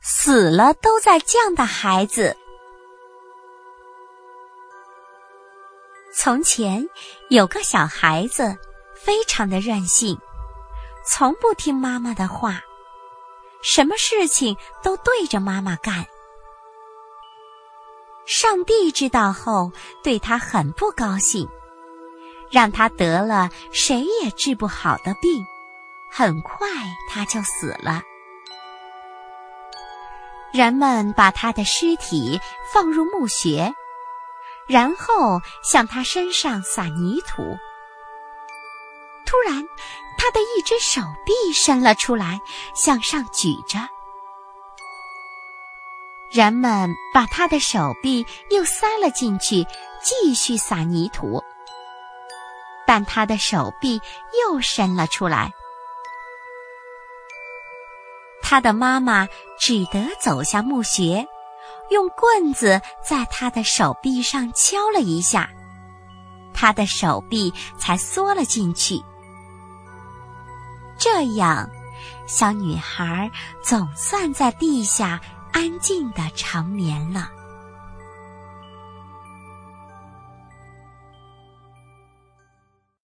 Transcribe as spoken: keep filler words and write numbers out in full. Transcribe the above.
死了都在犟的孩子。从前有个小孩子，非常的任性，从不听妈妈的话，什么事情都对着妈妈干。上帝知道后，对他很不高兴，让他得了谁也治不好的病，很快他就死了。人们把他的尸体放入墓穴，然后向他身上撒泥土。突然，他的一只手臂伸了出来，向上举着。人们把他的手臂又塞了进去，继续撒泥土。但他的手臂又伸了出来。他的妈妈只得走下墓穴，用棍子在他的手臂上敲了一下，他的手臂才缩了进去。这样，小女孩总算在地下安静地长眠了。